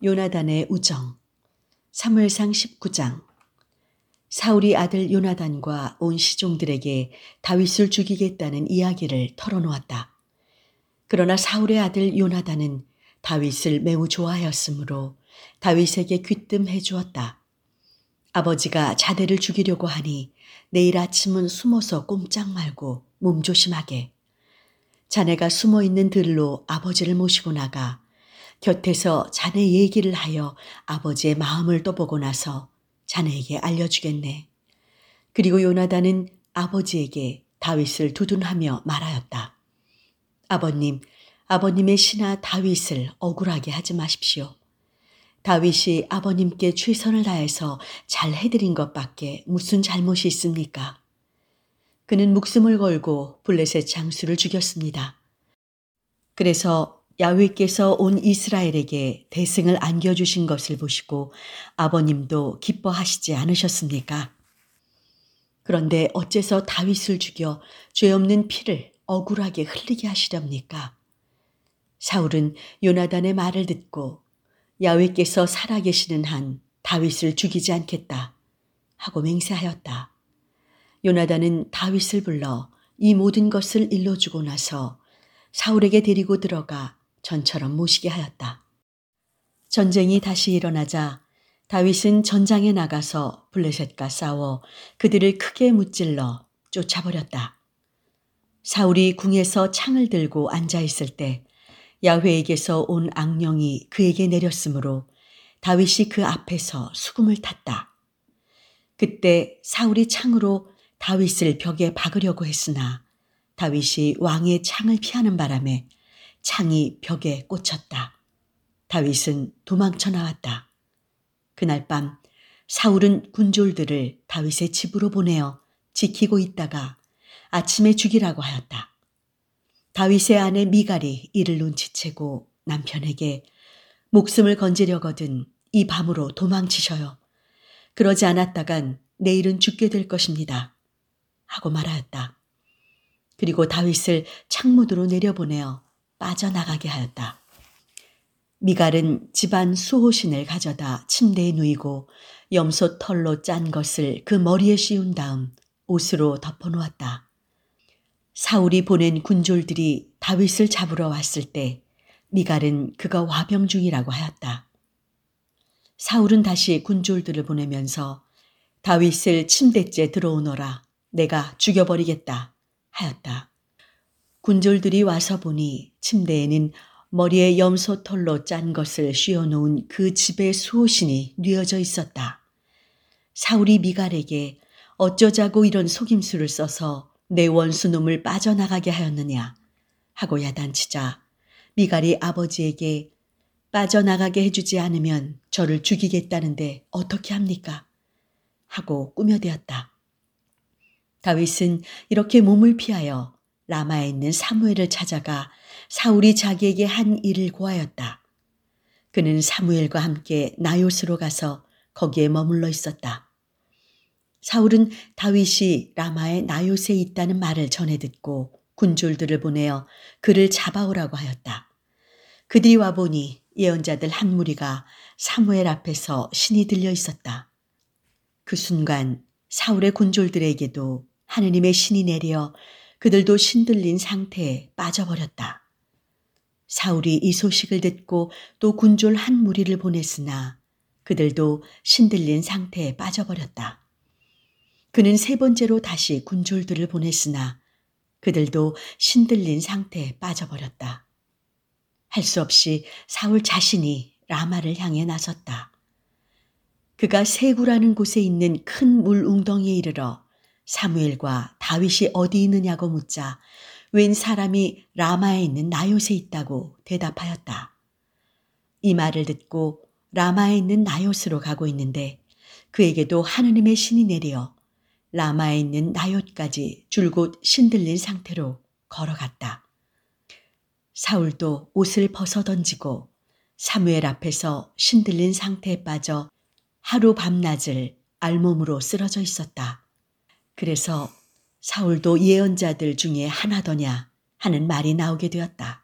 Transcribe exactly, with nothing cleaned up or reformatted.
요나단의 우정. 사무엘상 십구 장. 사울이 아들 요나단과 온 시종들에게 다윗을 죽이겠다는 이야기를 털어놓았다. 그러나 사울의 아들 요나단은 다윗을 매우 좋아하였으므로 다윗에게 귀뜸해 주었다. 아버지가 자대를 죽이려고 하니 내일 아침은 숨어서 꼼짝 말고 몸조심하게. 자네가 숨어있는 들로 아버지를 모시고 나가 곁에서 자네 얘기를 하여 아버지의 마음을 떠보고 나서 자네에게 알려주겠네. 그리고 요나단은 아버지에게 다윗을 두둔하며 말하였다. 아버님, 아버님의 신하 다윗을 억울하게 하지 마십시오. 다윗이 아버님께 최선을 다해서 잘 해드린 것밖에 무슨 잘못이 있습니까? 그는 목숨을 걸고 블레셋 장수를 죽였습니다. 그래서 야훼께서 온 이스라엘에게 대승을 안겨주신 것을 보시고 아버님도 기뻐하시지 않으셨습니까? 그런데 어째서 다윗을 죽여 죄 없는 피를 억울하게 흘리게 하시렵니까? 사울은 요나단의 말을 듣고 야훼께서 살아계시는 한 다윗을 죽이지 않겠다 하고 맹세하였다. 요나단은 다윗을 불러 이 모든 것을 일러주고 나서 사울에게 데리고 들어가 전처럼 모시게 하였다. 전쟁이 다시 일어나자 다윗은 전장에 나가서 블레셋과 싸워 그들을 크게 무찔러 쫓아버렸다. 사울이 궁에서 창을 들고 앉아있을 때 야훼에게서 온 악령이 그에게 내렸으므로 다윗이 그 앞에서 수금을 탔다. 그때 사울이 창으로 다윗을 벽에 박으려고 했으나 다윗이 왕의 창을 피하는 바람에 창이 벽에 꽂혔다. 다윗은 도망쳐 나왔다. 그날 밤 사울은 군졸들을 다윗의 집으로 보내어 지키고 있다가 아침에 죽이라고 하였다. 다윗의 아내 미갈이 이를 눈치채고 남편에게 목숨을 건지려거든 이 밤으로 도망치셔요. 그러지 않았다간 내일은 죽게 될 것입니다. 하고 말하였다. 그리고 다윗을 창문으로 내려보내어 빠져나가게 하였다. 미갈은 집안 수호신을 가져다 침대에 누이고 염소 털로 짠 것을 그 머리에 씌운 다음 옷으로 덮어놓았다. 사울이 보낸 군졸들이 다윗을 잡으러 왔을 때 미갈은 그가 화병 중이라고 하였다. 사울은 다시 군졸들을 보내면서 다윗을 침대째 들어오너라 내가 죽여버리겠다 하였다. 군졸들이 와서 보니 침대에는 머리에 염소 털로 짠 것을 씌워놓은 그 집의 수호신이 뉘어져 있었다. 사울이 미갈에게 어쩌자고 이런 속임수를 써서 내 원수놈을 빠져나가게 하였느냐 하고 야단치자 미갈이 아버지에게 빠져나가게 해주지 않으면 저를 죽이겠다는데 어떻게 합니까? 하고 꾸며대었다. 다윗은 이렇게 몸을 피하여 라마에 있는 사무엘을 찾아가 사울이 자기에게 한 일을 고하였다. 그는 사무엘과 함께 나요스로 가서 거기에 머물러 있었다. 사울은 다윗이 라마의 나요스에 있다는 말을 전해 듣고 군졸들을 보내어 그를 잡아오라고 하였다. 그들이 와보니 예언자들 한 무리가 사무엘 앞에서 신이 들려 있었다. 그 순간 사울의 군졸들에게도 하느님의 신이 내려 그들도 신들린 상태에 빠져버렸다. 사울이 이 소식을 듣고 또 군졸 한 무리를 보냈으나 그들도 신들린 상태에 빠져버렸다. 그는 세 번째로 다시 군졸들을 보냈으나 그들도 신들린 상태에 빠져버렸다. 할 수 없이 사울 자신이 라마를 향해 나섰다. 그가 세구라는 곳에 있는 큰 물 웅덩이에 이르러 사무엘과 다윗이 어디 있느냐고 묻자 웬 사람이 라마에 있는 나요스에 있다고 대답하였다. 이 말을 듣고 라마에 있는 나요스로 가고 있는데 그에게도 하느님의 신이 내려 라마에 있는 나요스까지 줄곧 신들린 상태로 걸어갔다. 사울도 옷을 벗어던지고 사무엘 앞에서 신들린 상태에 빠져 하루 밤낮을 알몸으로 쓰러져 있었다. 그래서 사울도 예언자들 중에 하나더냐 하는 말이 나오게 되었다.